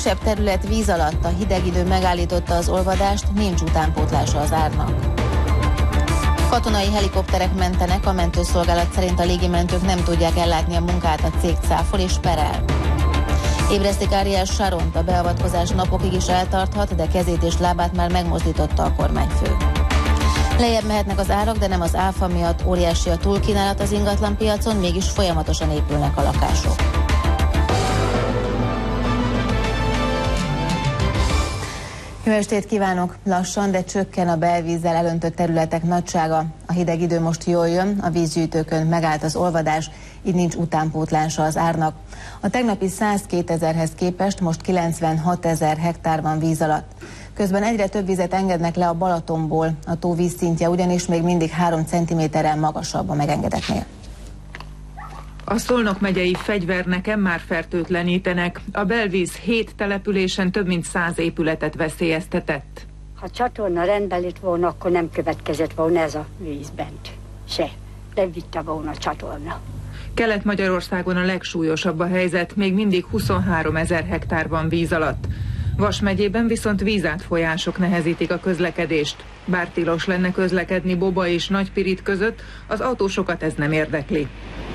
kisebb terület víz alatt, a hideg idő megállította az olvadást, nincs utánpótlása az árnak. Katonai helikopterek mentenek, a mentőszolgálat szerint a légimentők nem tudják ellátni a munkát, a cég cáfol és perel. Ébresztik Ariel Sharont, a beavatkozás napokig is eltarthat, de kezét és lábát már megmozdította a kormányfő. Lejjebb mehetnek az árak, de nem az áfa miatt, óriási a túlkínálat az ingatlanpiacon, mégis folyamatosan épülnek a lakások. Jó estét kívánok! Lassan, de csökken a belvízzel elöntött területek nagysága. A hideg idő most jól jön, a vízgyűjtőkön megállt az olvadás, így nincs utánpótlása az árnak. A tegnapi 102 000-hez képest most 96 000 hektár van víz alatt. Közben egyre több vizet engednek le a Balatonból, a tó vízszintje ugyanis még mindig 3 cm-rel magasabb a megengedetnél. A Szolnok megyei fegyverneken már fertőtlenítenek. A belvíz 7 településen több mint 100 épületet veszélyeztetett. Ha a csatorna rendben lett volna, akkor nem következett volna ez a víz bent. Se. Nem vitte volna a csatorna. Kelet-Magyarországon a legsúlyosabb a helyzet, még mindig 23 000 hektár van víz alatt. Vas megyében viszont vízátfolyások nehezítik a közlekedést. Bár tilos lenne közlekedni Boba és Nagypirit között, az autósokat ez nem érdekli.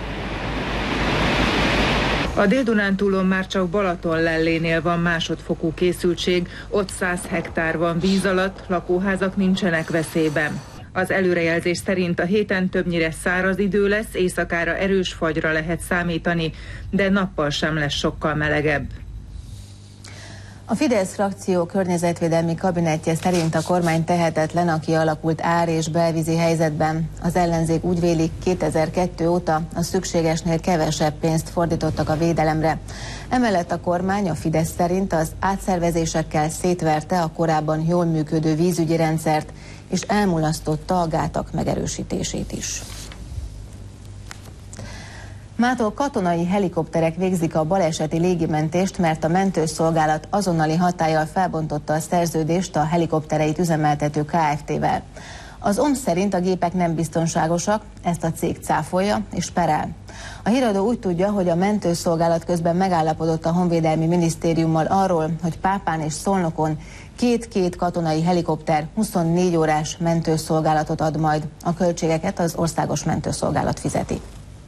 A Dél-Dunántúlon már csak Balatonlellénél van másodfokú készültség, ott 100 hektár van víz alatt, lakóházak nincsenek veszélyben. Az előrejelzés szerint a héten többnyire száraz idő lesz, éjszakára erős fagyra lehet számítani, de nappal sem lesz sokkal melegebb. A Fidesz frakció környezetvédelmi kabinettje szerint a kormány tehetetlen a kialakult ár- és belvízi helyzetben. Az ellenzék úgy véli, 2002 óta a szükségesnél kevesebb pénzt fordítottak a védelemre. Emellett a kormány a Fidesz szerint az átszervezésekkel szétverte a korábban jól működő vízügyi rendszert, és elmulasztotta a gátak megerősítését is. Mától katonai helikopterek végzik a baleseti légimentést, mert a mentőszolgálat azonnali hatállyal felbontotta a szerződést a helikoptereit üzemeltető Kft-vel. Az OMS szerint a gépek nem biztonságosak, ezt a cég cáfolja és perel. A híradó úgy tudja, hogy a mentőszolgálat közben megállapodott a Honvédelmi Minisztériummal arról, hogy Pápán és Szolnokon két katonai helikopter 24 órás mentőszolgálatot ad majd. A költségeket az Országos Mentőszolgálat fizeti.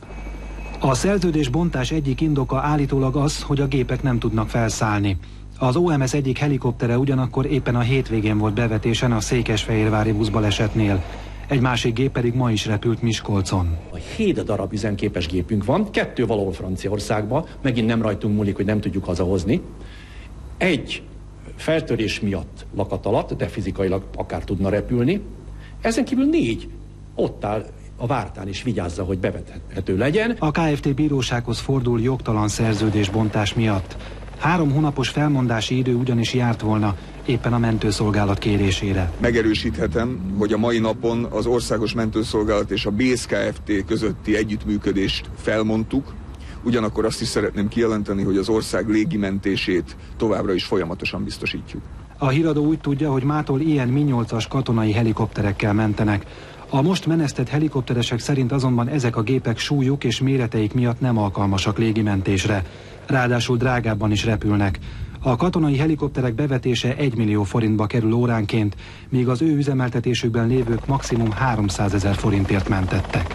A szerződés bontás egyik indoka állítólag az, hogy a gépek nem tudnak felszállni. Az OMS egyik helikoptere ugyanakkor éppen a hétvégén volt bevetésen a székesfehérvári buszbalesetnél. Egy másik gép pedig ma is repült Miskolcon. 7 darab üzemképes gépünk van, 2 valahol Franciaországban, megint nem rajtunk múlik, hogy nem tudjuk hazahozni. egy feltörés miatt lakat alatt, de fizikailag akár tudna repülni. Ezen kívül 4 ott áll a vártán is, vigyázza, hogy bevethető legyen. A Kft. Bírósághoz fordul jogtalan szerződésbontás miatt. 3 hónapos felmondási idő ugyanis járt volna éppen a mentőszolgálat kérésére. Megerősíthetem, hogy a mai napon az Országos Mentőszolgálat és a BÉSZ Kft. Közötti együttműködést felmondtuk. Ugyanakkor azt is szeretném kijelenteni, hogy az ország légimentését továbbra is folyamatosan biztosítjuk. A híradó úgy tudja, hogy mától ilyen Mi-8-as katonai helikopterekkel mentenek. A most menesztett helikopteresek szerint azonban ezek a gépek súlyuk és méreteik miatt nem alkalmasak légimentésre. Ráadásul drágábban is repülnek. A katonai helikopterek bevetése 1 millió forintba kerül óránként, míg az ő üzemeltetésükben lévők maximum 300 000 forintért mentettek.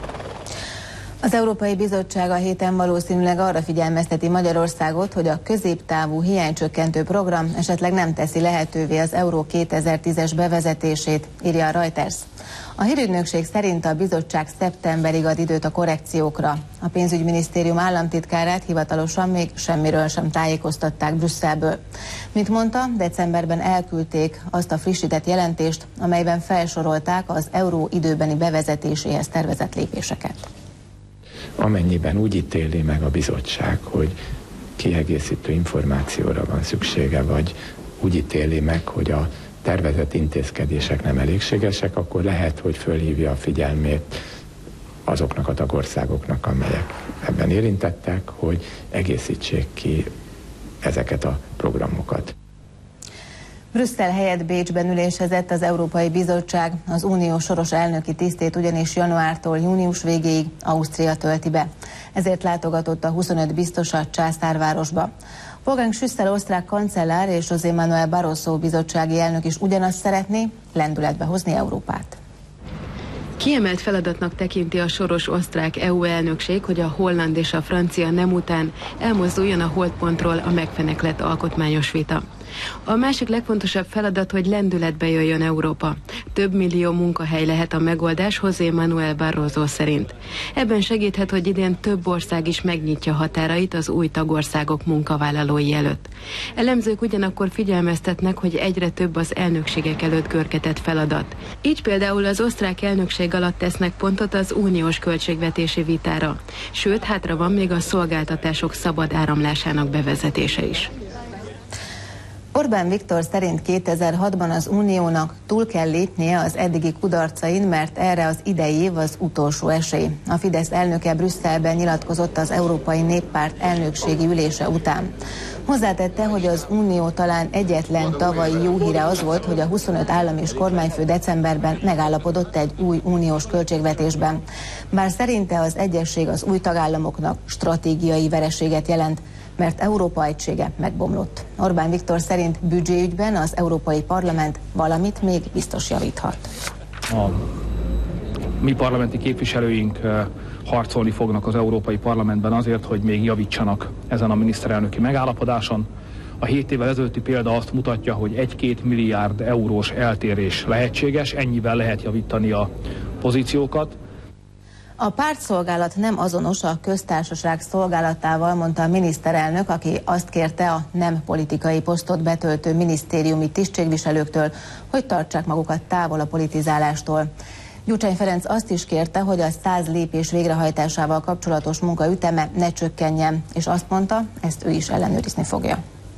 Az Európai Bizottság a héten valószínűleg arra figyelmezteti Magyarországot, hogy a középtávú hiánycsökkentő program esetleg nem teszi lehetővé az Euró 2010-es bevezetését, írja a Reuters. A hírügynökség szerint a bizottság szeptemberig ad időt a korrekciókra. A pénzügyminisztérium államtitkárát hivatalosan még semmiről sem tájékoztatták Brüsszelből. Mint mondta, decemberben elküldték azt a frissített jelentést, amelyben felsorolták az euró időbeni bevezetéséhez tervezett lépéseket. Amennyiben úgy ítéli meg a bizottság, hogy kiegészítő információra van szüksége, vagy úgy ítéli meg, hogy a tervezett intézkedések nem elégségesek, akkor lehet, hogy fölhívja a figyelmét azoknak a tagországoknak, amelyek ebben érintettek, hogy egészítsék ki ezeket a programokat. Brüsszel helyett Bécsben ülésezett az Európai Bizottság, az unió soros elnöki tisztét ugyanis januártól június végéig Ausztria tölti be. Ezért látogatott a 25 biztos a Császárvárosba. Wolfgang Schüssel osztrák kancellár és José Manuel Barroso bizottsági elnök is ugyanazt szeretné, lendületbe hozni Európát. Kiemelt feladatnak tekinti a soros osztrák EU elnökség, hogy a holland és a francia nem után elmozduljon a holdpontról a megfeneklett alkotmányos vita. A másik legfontosabb feladat, hogy lendületbe jöjjön Európa. Több millió munkahely lehet a megoldás José Manuel Barroso szerint. Ebben segíthet, hogy idén több ország is megnyitja határait az új tagországok munkavállalói előtt. Elemzők ugyanakkor figyelmeztetnek, hogy egyre több az elnökségek előtt görgetett feladat. Így például az osztrák elnökség alatt tesznek pontot az uniós költségvetési vitára. Sőt, hátra van még a szolgáltatások szabad áramlásának bevezetése is. Orbán Viktor szerint 2006-ban az Uniónak túl kell lépnie az eddigi kudarcain, mert erre az idei év az utolsó esély. A Fidesz elnöke Brüsszelben nyilatkozott az Európai Néppárt elnökségi ülése után. Hozzátette, hogy az Unió talán egyetlen tavalyi jó híre az volt, hogy a 25 állam és kormányfő decemberben megállapodott egy új uniós költségvetésben. Bár szerinte az egyesség az új tagállamoknak stratégiai vereséget jelent, mert Európa egysége megbomlott. Orbán Viktor szerint büdzséügyben az Európai Parlament valamit még biztos javíthat. A mi parlamenti képviselőink harcolni fognak az Európai Parlamentben azért, hogy még javítsanak ezen a miniszterelnöki megállapodáson. A 7 évvel ezelőtti példa azt mutatja, hogy 1-2 milliárd eurós eltérés lehetséges, ennyivel lehet javítani a pozíciókat. A pártszolgálat nem azonos a köztársaság szolgálatával, mondta a miniszterelnök, aki azt kérte a nem politikai posztot betöltő minisztériumi tisztségviselőktől, hogy tartsák magukat távol a politizálástól. Gyurcsány Ferenc azt is kérte, hogy a 100 lépés végrehajtásával kapcsolatos munka üteme ne csökkenjen, és azt mondta, ezt ő is ellenőrizni fogja.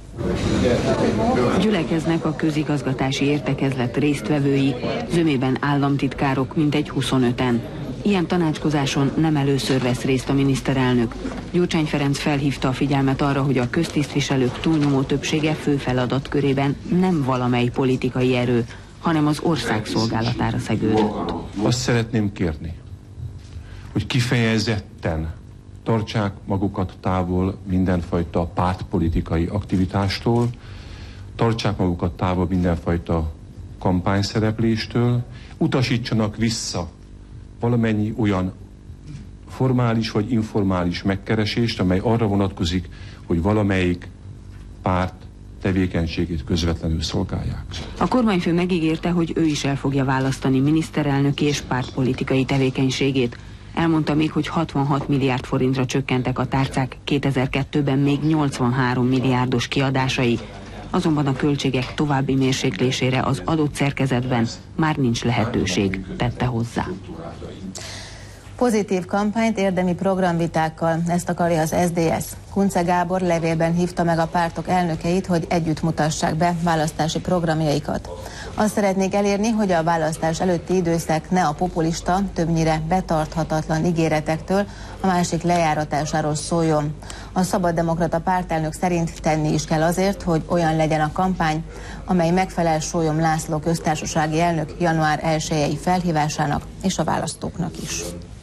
Gyülekeznek a közigazgatási értekezlet résztvevői, zömében államtitkárok mintegy 25-en. Ilyen tanácskozáson nem először vesz részt a miniszterelnök. Gyurcsány Ferenc felhívta a figyelmet arra, hogy a köztisztviselők túlnyomó többsége fő feladatkörében nem valamely politikai erő, hanem az ország szolgálatára szegődött. Azt szeretném kérni, hogy kifejezetten tartsák magukat távol mindenfajta pártpolitikai aktivitástól, tartsák magukat távol mindenfajta kampányszerepléstől, utasítsanak vissza valamennyi olyan formális vagy informális megkeresést, amely arra vonatkozik, hogy valamelyik párt tevékenységét közvetlenül szolgálják. A kormányfő megígérte, hogy ő is el fogja választani miniszterelnöki és pártpolitikai tevékenységét. Elmondta még, hogy 66 milliárd forintra csökkentek a tárcák 2002-ben még 83 milliárdos kiadásai. Azonban a költségek további mérséklésére az adott szerkezetben már nincs lehetőség, tette hozzá. Pozitív kampányt érdemi programvitákkal, ezt akarja az SZDSZ. Kunce Gábor levélben hívta meg a pártok elnökeit, hogy együtt mutassák be választási programjaikat. Azt szeretnék elérni, hogy a választás előtti időszak ne a populista, többnyire betarthatatlan ígéretektől, a másik lejáratásáról szóljon. A Szabaddemokrata pártelnök szerint tenni is kell azért, hogy olyan legyen a kampány, amely megfelel Sólyom László köztársasági elnök január 1-i felhívásának és a választóknak is.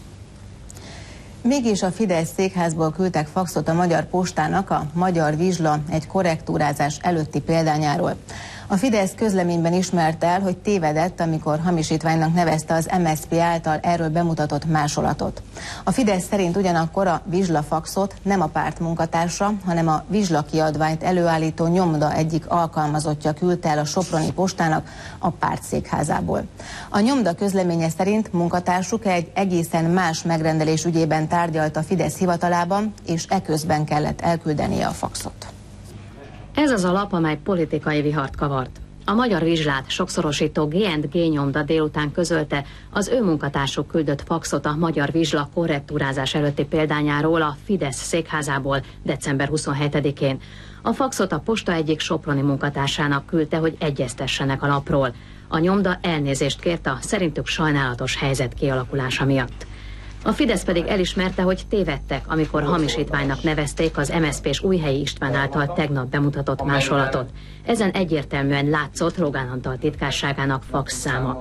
Mégis a Fidesz székházból küldtek faxot a Magyar Postának a Magyar Vizsla egy korrektúrázás előtti példányáról. A Fidesz közleményben ismerte el, hogy tévedett, amikor hamisítványnak nevezte az MSZP által erről bemutatott másolatot. A Fidesz szerint ugyanakkor a vizslafaxot nem a párt munkatársa, hanem a vizslakiadványt előállító nyomda egyik alkalmazottja küldte el a soproni postának a párt székházából. A nyomda közleménye szerint munkatársuk egy egészen más megrendelés ügyében tárgyalt a Fidesz hivatalában, és eközben kellett elküldenie a faxot. Ez az a lap, amely politikai vihart kavart. A Magyar Vizslát sokszorosító G&G nyomda délután közölte, az ő munkatársuk küldött faxot a Magyar Vizsla korrektúrázás előtti példányáról a Fidesz székházából december 27-én. A faxot a posta egyik soproni munkatársának küldte, hogy egyeztessenek a lapról. A nyomda elnézést kérte a szerintük sajnálatos helyzet kialakulása miatt. A Fidesz pedig elismerte, hogy tévedtek, amikor hamisítványnak nevezték az MSZP-s Újhelyi István által tegnap bemutatott másolatot. Ezen egyértelműen látszott Rogán Antal titkárságának fax száma.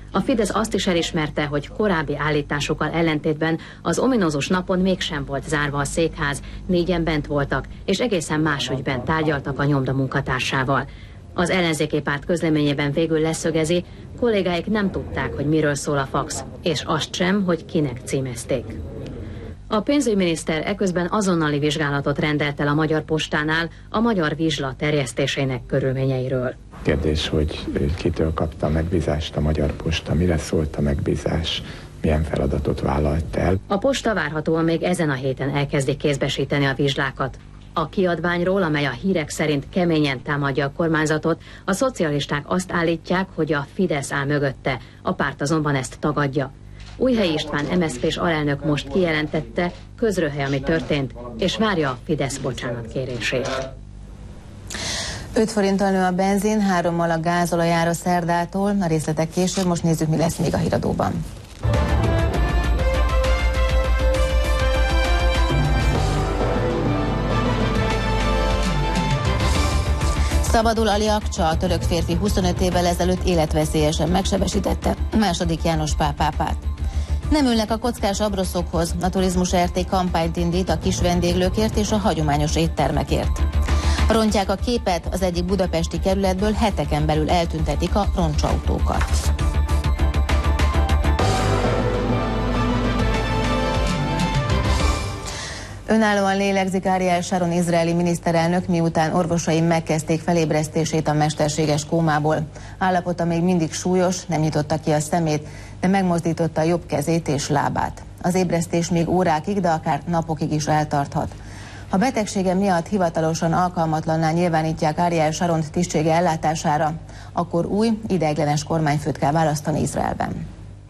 A Fidesz azt is elismerte, hogy korábbi állításokkal ellentétben az ominózus napon mégsem volt zárva a székház, 4-en bent voltak, és egészen más ügyben tárgyaltak a nyomda munkatársával. Az ellenzéki párt közleményében végül leszögezi, kollégáik nem tudták, hogy miről szól a fax, és azt sem, hogy kinek címezték. A pénzügyminiszter eközben azonnali vizsgálatot rendelt el a Magyar Postánál a magyar vizsla terjesztésének körülményeiről. Kérdés, hogy kitől kapta a megbízást a Magyar Posta, mire szólt a megbízás, milyen feladatot vállalt el. A posta várhatóan még ezen a héten elkezdi kézbesíteni a vizslákat. A kiadványról, amely a hírek szerint keményen támadja a kormányzatot, a szocialisták azt állítják, hogy a Fidesz áll mögötte, a párt azonban ezt tagadja. Újhelyi István MSZP-s alelnök most kijelentette, közröhely, ami történt, és várja a Fidesz bocsánatkérését. 5 forinttal nő a benzin, 3-mal a gázolajára szerdától, a részletek később, most nézzük, mi lesz még a híradóban. Szabadul Ali Akcsa, a török férfi 25 évvel ezelőtt életveszélyesen megsebesítette második János Pál pápát. Nem ülnek a kockás abroszokhoz, a Turizmus RT kampányt indít a kis vendéglőkért és a hagyományos éttermekért. Rontják a képet, az egyik budapesti kerületből heteken belül eltüntetik a roncsautókat. Önállóan lélegzik Ariel Sharon izraeli miniszterelnök, miután orvosai megkezdték felébresztését a mesterséges kómából. Állapota még mindig súlyos, nem nyitotta ki a szemét, de megmozdította a jobb kezét és lábát. Az ébresztés még órákig, de akár napokig is eltarthat. Ha betegsége miatt hivatalosan alkalmatlanná nyilvánítják Ariel Sharont tisztsége ellátására, akkor új, ideiglenes kormányfőt kell választani Izraelben.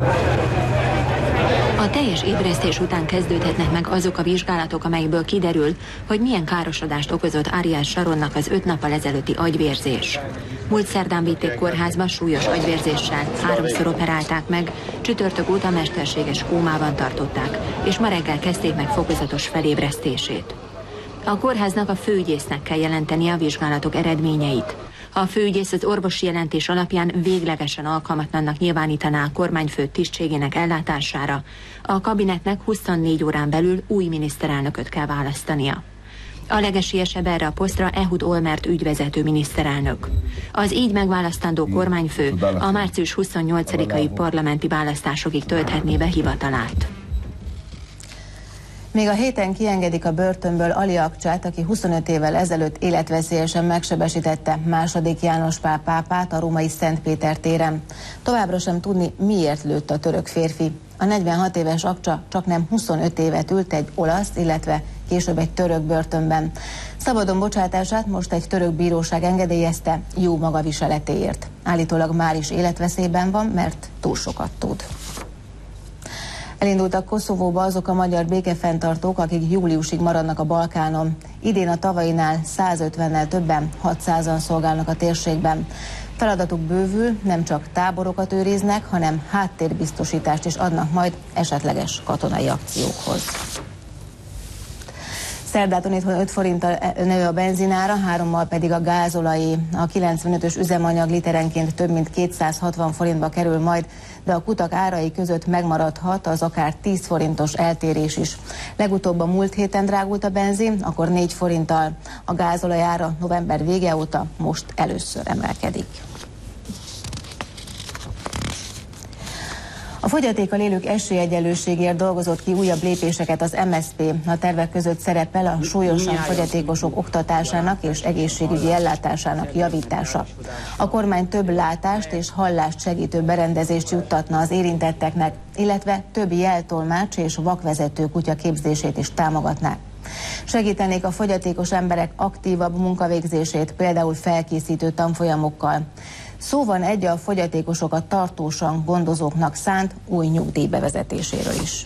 A teljes ébresztés után kezdődhetnek meg azok a vizsgálatok, amelyekből kiderül, hogy milyen károsodást okozott Ariel Sharonnak az 5 nappal ezelőtti agyvérzés. Múlt szerdán vitték kórházba súlyos agyvérzéssel, 3-szor operálták meg, csütörtök óta mesterséges kómában tartották, és ma reggel kezdték meg fokozatos felébresztését. A kórháznak a főügyésznek kell jelentenie a vizsgálatok eredményeit. Ha a főügyész az orvosi jelentés alapján véglegesen alkalmatlannak nyilvánítaná a kormányfő tisztségének ellátására, a kabinetnek 24 órán belül új miniszterelnököt kell választania. A legesélyesebb erre a posztra Ehud Olmert ügyvezető miniszterelnök. Az így megválasztandó kormányfő a március 28-ai parlamenti választásokig tölthetné be hivatalát. Még a héten kiengedik a börtönből Ali Akcsát, aki 25 évvel ezelőtt életveszélyesen megsebesítette második János Pál pápát a római Szentpéter téren. Továbbra sem tudni, miért lőtt a török férfi. A 46 éves Akcsa csaknem 25 évet ült egy olasz, illetve később egy török börtönben. Szabadon bocsátását most egy török bíróság engedélyezte jó magaviseletéért. Állítólag már is életveszélyben van, mert túl sokat tud. Elindultak Koszovóba azok a magyar békefenntartók, akik júliusig maradnak a Balkánon. Idén a tavainál 150-nel többen, 600-an szolgálnak a térségben. Feladatuk bővül, nem csak táborokat őriznek, hanem háttérbiztosítást is adnak majd esetleges katonai akciókhoz. Szerdától itthon 5 forinttal nő a benzinára, 3-mal pedig a gázolajé. A 95-ös üzemanyag literenként több mint 260 forintba kerül majd, de a kutak árai között megmaradhat az akár 10 forintos eltérés is. Legutóbb a múlt héten drágult a benzin, akkor 4 forinttal. A gázolaj ára november vége óta most először emelkedik. A fogyatékkal élők esélyegyenlőségért dolgozott ki újabb lépéseket az MSZP. A tervek között szerepel a súlyosan fogyatékosok oktatásának és egészségügyi ellátásának javítása. A kormány több látást és hallást segítő berendezést juttatna az érintetteknek, illetve több jeltolmács és vakvezető kutya képzését is támogatná. Segítenék a fogyatékos emberek aktívabb munkavégzését, például felkészítő tanfolyamokkal. Szó van egy a fogyatékosokat tartósan gondozóknak szánt új nyugdíj bevezetéséről is.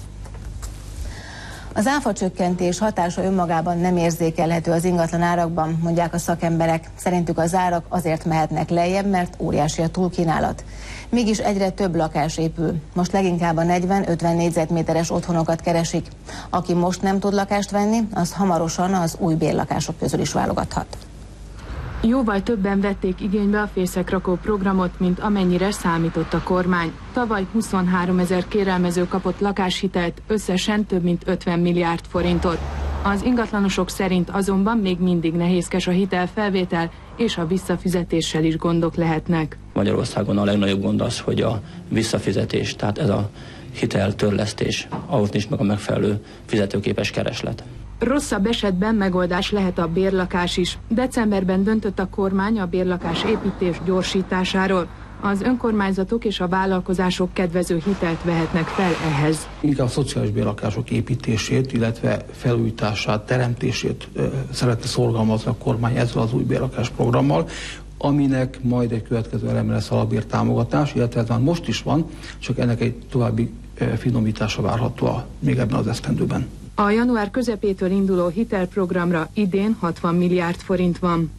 Az áfacsökkentés hatása önmagában nem érzékelhető az ingatlan árakban, mondják a szakemberek. Szerintük az árak azért mehetnek lejjebb, mert óriási a túlkínálat. Mégis egyre több lakás épül. Most leginkább a 40-50 négyzetméteres otthonokat keresik. Aki most nem tud lakást venni, az hamarosan az új bérlakások közül is válogathat. Jóval többen vették igénybe a fészekrakó programot, mint amennyire számított a kormány. Tavaly 23 000 kérelmező kapott lakáshitelt, összesen több mint 50 milliárd forintot. Az ingatlanosok szerint azonban még mindig nehézkes a hitelfelvétel, és a visszafizetéssel is gondok lehetnek. Magyarországon a legnagyobb gond az, hogy a visszafizetés, tehát ez a hiteltörlesztés, ahhoz nincs meg a megfelelő fizetőképes kereslet. Rosszabb esetben megoldás lehet a bérlakás is. Decemberben döntött a kormány a bérlakás építés gyorsításáról. Az önkormányzatok és a vállalkozások kedvező hitelt vehetnek fel ehhez. Inkább a szociális bérlakások építését, illetve felújítását, teremtését szeretne szorgalmazni a kormány ezzel az új bérlakásprogrammal, aminek majd egy következő eleme lesz a labértámogatás, illetve ez már most is van, csak ennek egy további finomítása várható még ebben az esztendőben. A január közepétől induló hitelprogramra idén 60 milliárd forint van.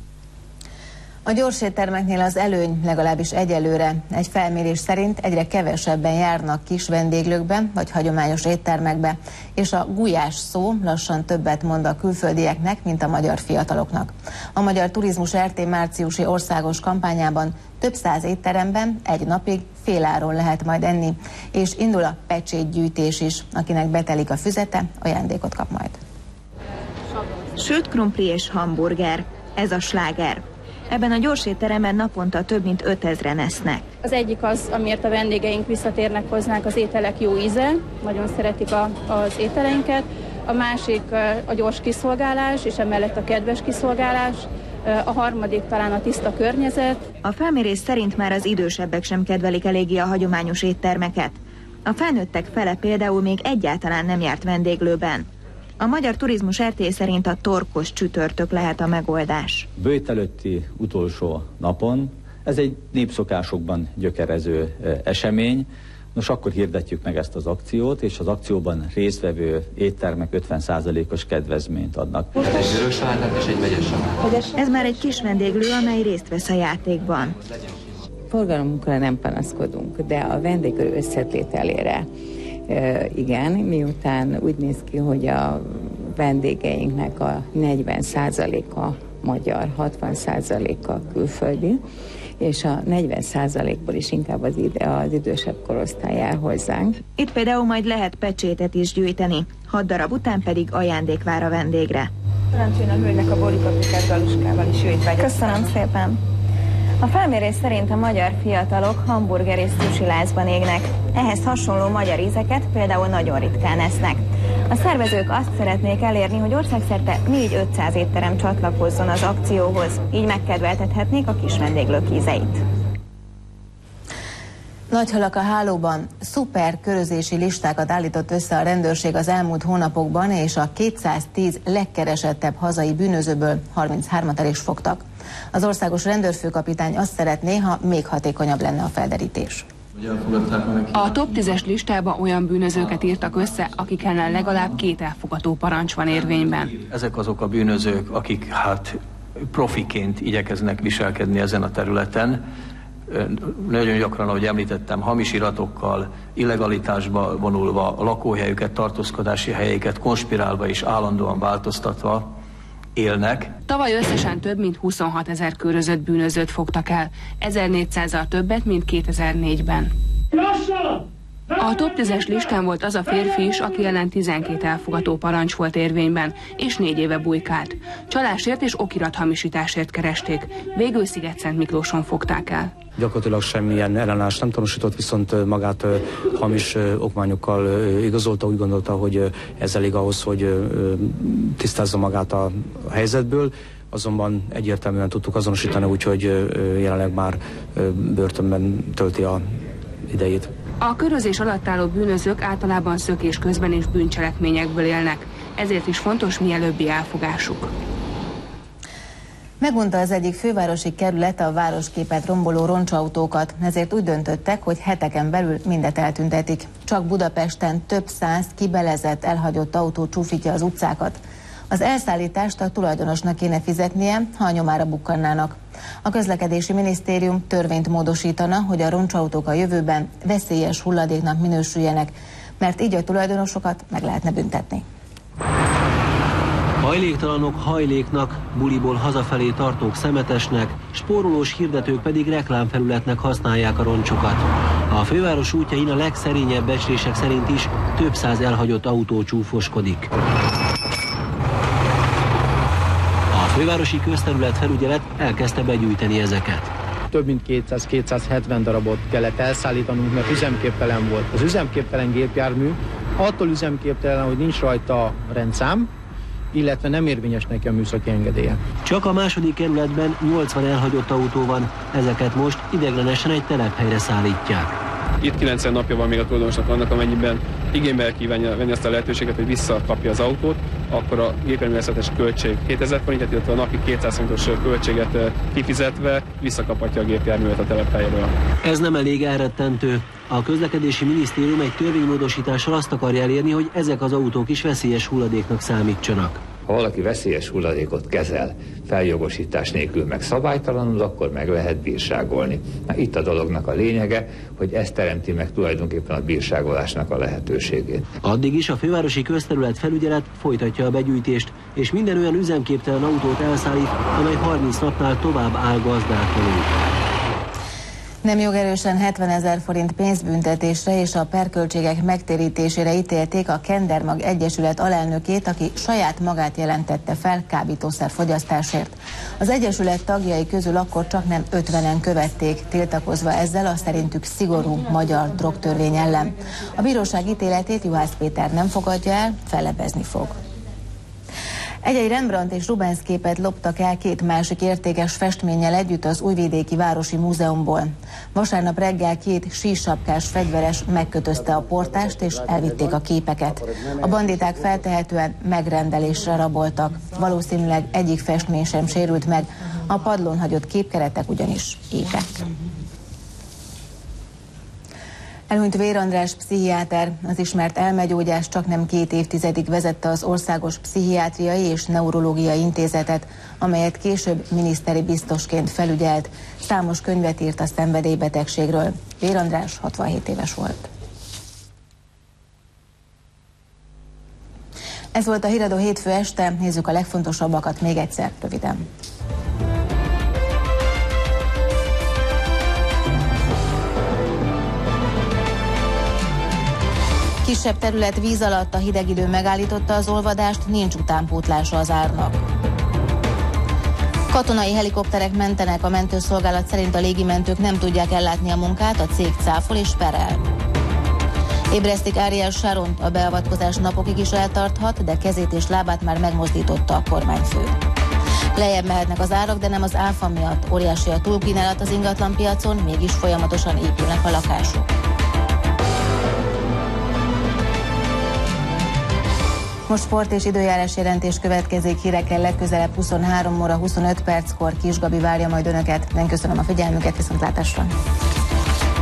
A gyorséttermeknél az előny legalábbis egyelőre. Egy felmérés szerint egyre kevesebben járnak kis vendéglőkbe vagy hagyományos éttermekbe, és a gulyás szó lassan többet mond a külföldieknek, mint a magyar fiataloknak. A Magyar Turizmus RT márciusi országos kampányában több száz étteremben egy napig féláron lehet majd enni, és indul a pecsétgyűjtés is. Akinek betelik a füzete, ajándékot kap majd. Sőt, krumpli és hamburger. Ez a sláger. Ebben a gyorsétteremben naponta több mint 5000-en esznek. Az egyik az, amiért a vendégeink visszatérnek hozzánk, az ételek jó íze, nagyon szeretik az ételeinket. A másik a gyors kiszolgálás, és emellett a kedves kiszolgálás. A harmadik talán a tiszta környezet. A felmérés szerint már az idősebbek sem kedvelik eléggé a hagyományos éttermeket. A felnőttek fele például még egyáltalán nem járt vendéglőben. A Magyar Turizmus RT szerint a torkos csütörtök lehet a megoldás. Bőjt előtti utolsó napon, ez egy népszokásokban gyökerező esemény. Nos, akkor hirdetjük meg ezt az akciót, és az akcióban résztvevő éttermek 50%-os kedvezményt adnak. Egy vörös salátát és egy vegyes salátát. Ez már egy kis vendéglő, amely részt vesz a játékban. Forgalmunkra nem panaszkodunk, de a vendéglő összetételére igen, miután úgy néz ki, hogy a vendégeinknek a 40%-a magyar, 60%-a külföldi, és a 40%-ból is inkább az idősebb korosztály jár hozzánk. Itt például majd lehet pecsétet is gyűjteni, 6 darab után pedig ajándék vár a vendégre. Parancsoljon a hölgynek a borikaprikás galuskával is jöjjt vegyet. Köszönöm szépen! A felmérés szerint a magyar fiatalok hamburger és susilázban égnek. Ehhez hasonló magyar ízeket például nagyon ritkán esznek. A szervezők azt szeretnék elérni, hogy országszerte 400-500 étterem csatlakozzon az akcióhoz, így megkedveltethetnék a kis vendéglők ízeit. Nagyhalak a hálóban szuper körözési listákat állított össze a rendőrség az elmúlt hónapokban, és a 210 legkeresettebb hazai bűnözőből 33-at el is fogtak. Az országos rendőrfőkapitány azt szeretné, ha még hatékonyabb lenne a felderítés. A top 10-es listába olyan bűnözőket írtak össze, akik ellen legalább 2 elfogató parancs van érvényben. Ezek azok a bűnözők, akik profiként igyekeznek viselkedni ezen a területen. Nagyon gyakran, ahogy említettem, hamis iratokkal, illegalitásba vonulva, a lakóhelyüket, tartózkodási helyeiket konspirálva és állandóan változtatva élnek. Tavaly összesen több mint 26 000 körözött bűnözőt fogtak el, 1400-al többet, mint 2004-ben. A top 10-es listán volt az a férfi is, aki ellen 12 elfogató parancs volt érvényben, és 4 éve bujkált. Csalásért és okirathamisításért keresték. Végül Szigetszentmiklóson fogták el. Gyakorlatilag semmilyen ellenállást nem tanúsított, viszont magát hamis okmányokkal igazolta, úgy gondolta, hogy ez elég ahhoz, hogy tisztázza magát a helyzetből. Azonban egyértelműen tudtuk azonosítani, úgyhogy jelenleg már börtönben tölti a idejét. A körözés alatt álló bűnözők általában szökés közben és bűncselekményekből élnek, ezért is fontos mielőbbi elfogásuk. Megunta az egyik fővárosi kerület a városképet romboló roncsautókat, ezért úgy döntöttek, hogy heteken belül mindet eltüntetik. Csak Budapesten több száz kibelezett, elhagyott autó csúfítja az utcákat. Az elszállítást a tulajdonosnak kéne fizetnie, ha a nyomára bukkannának. A Közlekedési Minisztérium törvényt módosítana, hogy a roncsautók a jövőben veszélyes hulladéknak minősüljenek, mert így a tulajdonosokat meg lehetne büntetni. Hajléktalanok hajléknak, buliból hazafelé tartók szemetesnek, spórolós hirdetők pedig reklámfelületnek használják a roncsokat. A főváros útjain a legszerényebb becslések szerint is több száz elhagyott autó csúfoskodik. A fővárosi közterület felügyelet elkezdte begyűjteni ezeket. Több mint 200-270 darabot kellett elszállítanunk, mert üzemképtelen volt. Az üzemképtelen gépjármű attól üzemképtelen, hogy nincs rajta rendszám, illetve nem érvényes neki a műszaki engedélye. Csak a második kerületben 80 elhagyott autó van, ezeket most ideiglenesen egy telephelyre szállítják. Itt 90 napja van még a tulajdonosnak annak, amennyiben igénybe kívánja venni azt a lehetőséget, hogy visszakapja az autót, akkor a gépjárműveszetes költség 2000 forintot, illetve a napi 200 forintos költséget kifizetve visszakaphatja a gépjárművet a telephelyről. Ez nem elég elrettentő. A közlekedési minisztérium egy törvénymódosítással azt akarja elérni, hogy ezek az autók is veszélyes hulladéknak számítsanak. Ha valaki veszélyes hulladékot kezel, feljogosítás nélkül meg szabálytalanul, akkor meg lehet bírságolni. Na, itt a dolognak a lényege, hogy ez teremti meg tulajdonképpen a bírságolásnak a lehetőségét. Addig is a fővárosi közterület felügyelet folytatja a begyűjtést, és minden olyan üzemképtelen autót elszállít, amely 30 napnál tovább áll gazdátlanul. Nem jogerősen 70 000 forint pénzbüntetésre és a perköltségek megtérítésére ítélték a Kendermag Egyesület alelnökét, aki saját magát jelentette fel kábítószer fogyasztásért. Az Egyesület tagjai közül akkor csaknem 50-en követték, tiltakozva ezzel a szerintük szigorú magyar drogtörvény ellen. A bíróság ítéletét Juhász Péter nem fogadja el, fellebezni fog. Egy Rembrandt és Rubens képet loptak el két másik értékes festménnyel együtt az Újvidéki Városi Múzeumból. Vasárnap reggel két sírsapkás fegyveres megkötözte a portást és elvitték a képeket. A banditák feltehetően megrendelésre raboltak. Valószínűleg egyik festmény sem sérült meg, a padlón hagyott képkeretek ugyanis épek. Elhunyt Vér András pszichiáter, az ismert elmegyógyás csaknem 2 évtizedig vezette az Országos Pszichiátriai és Neurológiai Intézetet, amelyet később miniszteri biztosként felügyelt. Számos könyvet írt a szenvedélybetegségről. Vér András 67 éves volt. Ez volt a Híradó hétfő este, nézzük a legfontosabbakat még egyszer röviden. Kisebb terület víz alatt, a hideg idő megállította az olvadást, nincs utánpótlása az árnak. Katonai helikopterek mentenek, a mentőszolgálat szerint a légimentők nem tudják ellátni a munkát, a cég cáfol és perel. Ébresztik Ariel Sharont, a beavatkozás napokig is eltarthat, de kezét és lábát már megmozdította a kormányfő. Lejjebb mehetnek az árak, de nem az áfa miatt. Óriási a túlkínálat az ingatlanpiacon, mégis folyamatosan épülnek a lakások. Most sport és időjárás jelentés következik, hírekkel legközelebb 23 óra 25 perckor. Kis Gabi várja majd önöket. Nem köszönöm a figyelmüket, viszontlátásra!